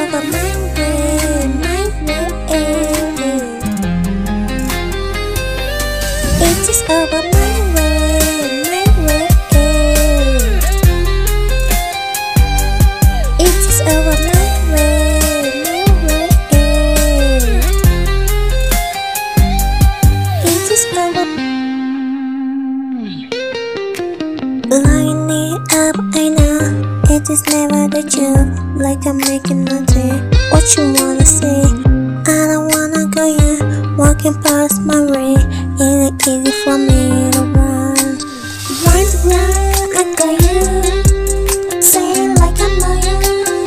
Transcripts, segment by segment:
over my way, my way. It is over my way, my way. It is over my way, my way. It is over. Line it up, I know it is never the truth. Like I'm making nothing. What you wanna say? I don't wanna go yet. Walking past my way, it ain't easy for me to run. Run, I got you. Say it like I know you.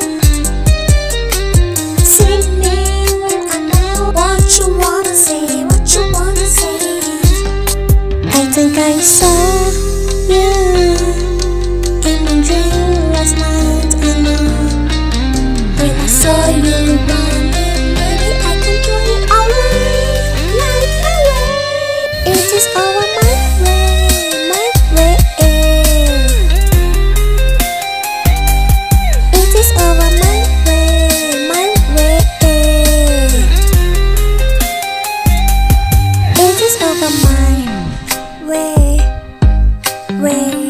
See me when I know what you wanna say, what you wanna say. I think I saw you in my dream last night. I know when I saw you running, maybe I can do it alright, like my way. It is over my way, my way. It is over my way, my way. It is over my way, way.